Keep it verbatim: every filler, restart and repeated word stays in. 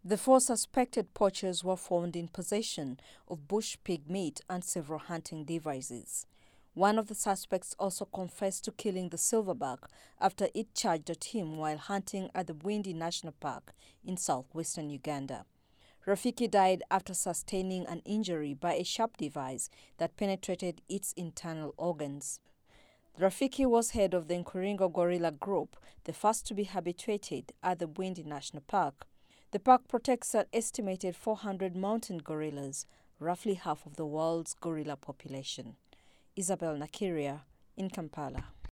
The four suspected poachers were found in possession of bush pig meat and several hunting devices. One of the suspects also confessed to killing the silverback after it charged at him while hunting at the Bwindi National Park in southwestern Uganda. Rafiki died after sustaining an injury by a sharp device that penetrated its internal organs. Rafiki was head of the Nkuringo gorilla group, the first to be habituated at the Bwindi National Park. The park protects an estimated four hundred mountain gorillas, roughly half of the world's gorilla population. Isabel Nakiria in Kampala.